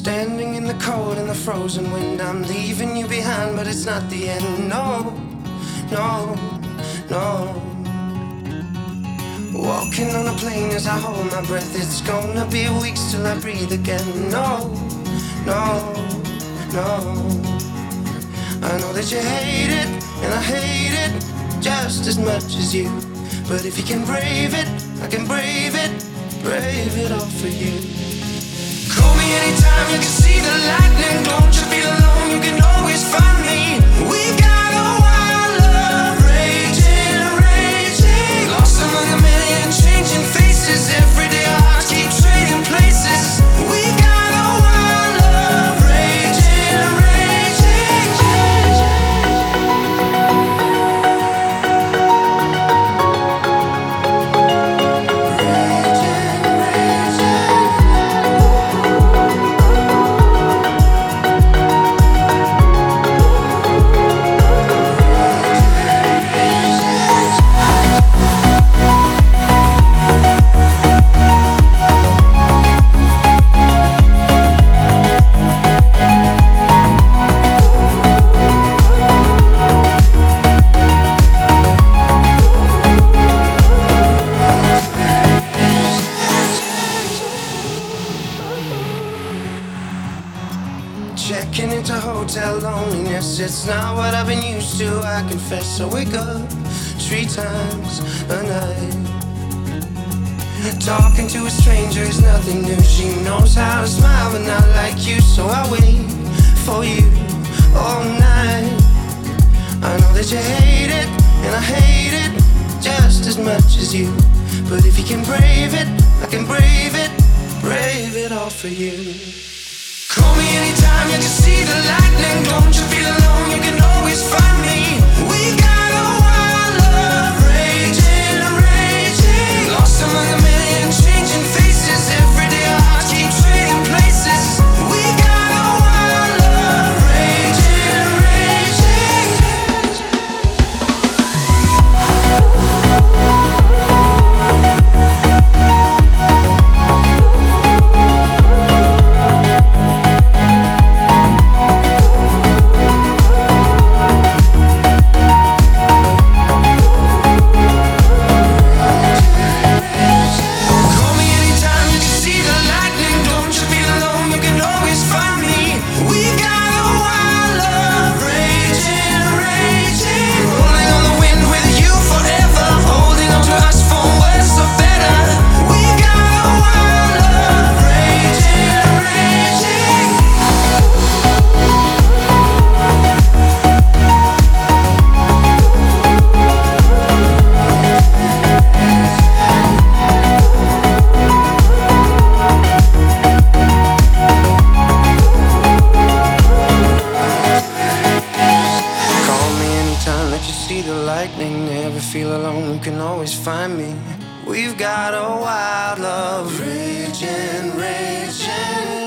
Standing in the cold and the frozen wind, I'm leaving you behind, but it's not the end. No, no, no. Walking on a plane as I hold my breath. It's gonna be weeks till I breathe again. No, no, no. I know that you hate it, and I hate it just as much as you. But if you can brave it, I can brave it all for you. Call me anytime, you can see the lightning. Don't you feel alone, you can always find me. We got a wild love, raging, raging. Lost among a million changing faces. Every day our hearts keep trading places. We got a wild love, raging, raging. Checking into hotel loneliness, it's not what I've been used to, I confess. I wake up 3 times a night. Talking to a stranger is nothing new. She knows how to smile but not like you. So I wait for you all night. I know that you hate it, and I hate it just as much as you. But if you can brave it, I can brave it all for you. Call me anytime, you can see the lightning. Don't you feel alone, you can always find me. We got a wild love, raging, raging. Lost among a million changing faces. Every day our hearts keep trading places. We got a wild love, raging, raging. See the lightning, never feel alone, you can always find me. We've got a wild love, raging, raging.